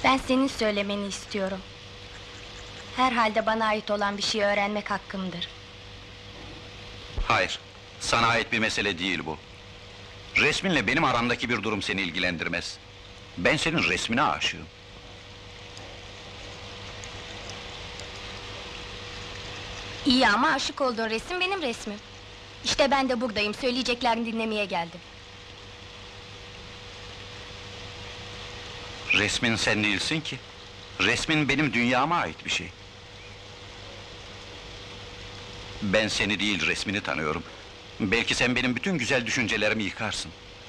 Ben senin söylemeni istiyorum. Herhalde bana ait olan bir şeyi öğrenmek hakkımdır. Hayır, sana ait bir mesele değil bu. Resminle benim aramdaki bir durum seni ilgilendirmez. Ben senin resmine aşığım. İyi ama aşık olduğun resim benim resmim. İşte ben de buradayım, söyleyeceklerini dinlemeye geldim. Resmin sen değilsin ki. Resmin benim dünyama ait bir şey. Ben seni değil, resmini tanıyorum. Belki sen benim bütün güzel düşüncelerimi yıkarsın.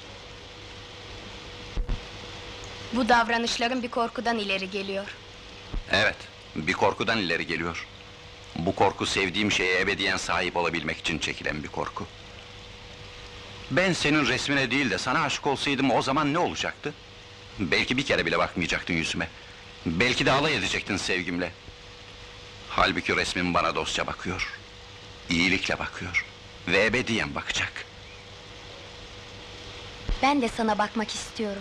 Bu davranışların bir korkudan ileri geliyor. Evet, bir korkudan ileri geliyor. Bu korku sevdiğim şeye ebediyen sahip olabilmek için çekilen bir korku. Ben senin resmine değil de sana aşık olsaydım o zaman ne olacaktı? Belki bir kere bile bakmayacaktın yüzüme. Belki de alay edecektin sevgimle. Halbuki resmin bana dostça bakıyor. İyilikle bakıyor. Ve ebediyen bakacak. Ben de sana bakmak istiyorum.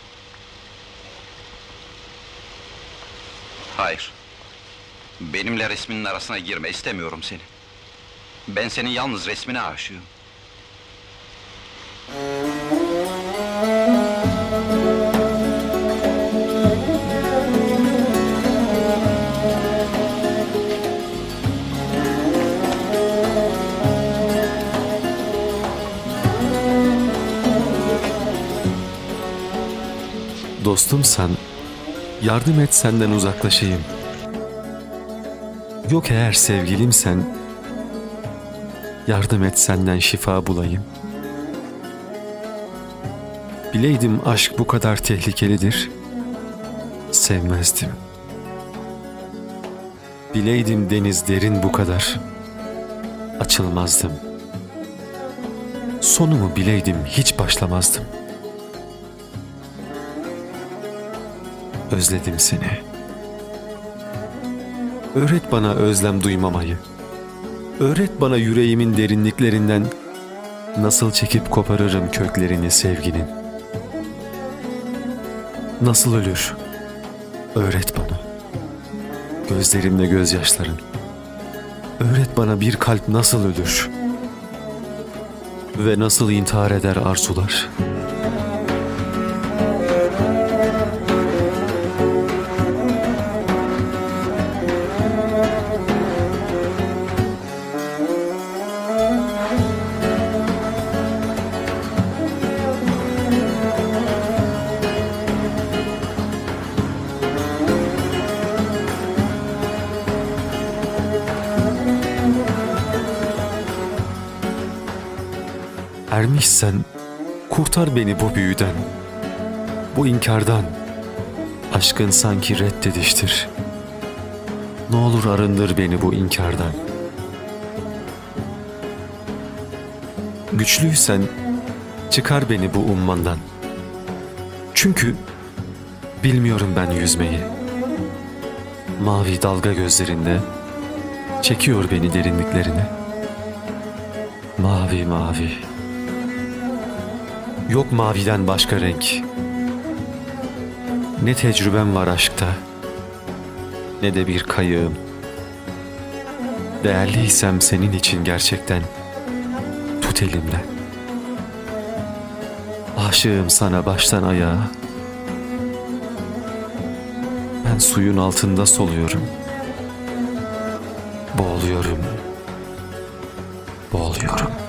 Hayır. Benimle resminin arasına girme, istemiyorum seni. Ben senin yalnız resmine aşığım. Dostumsan, yardım et senden uzaklaşayım. Yok eğer sevgilimsen, yardım et senden şifa bulayım. Bileydim aşk bu kadar tehlikelidir, sevmezdim. Bileydim deniz derin bu kadar, açılmazdım. Sonumu bileydim hiç başlamazdım. Özledim seni. Öğret bana özlem duymamayı. Öğret bana yüreğimin derinliklerinden nasıl çekip koparırım köklerini sevginin. Nasıl ölür? Öğret bana. Gözlerimle gözyaşların. Öğret bana bir kalp nasıl ölür? Ve nasıl intihar eder arzular? Ermişsen kurtar beni bu büyüden, bu inkardan. Aşkın sanki reddediştir. Ne olur arındır beni bu inkardan. Güçlüysen çıkar beni bu ummandan. Çünkü bilmiyorum ben yüzmeyi. Mavi dalga gözlerinde çekiyor beni derinliklerine. Mavi mavi. Yok maviden başka renk. Ne tecrübem var aşkta, ne de bir kayığım. Değerliysem senin için gerçekten, tut elimden. Aşığım sana baştan ayağa. Ben suyun altında soluyorum. Boğuluyorum, boğuluyorum.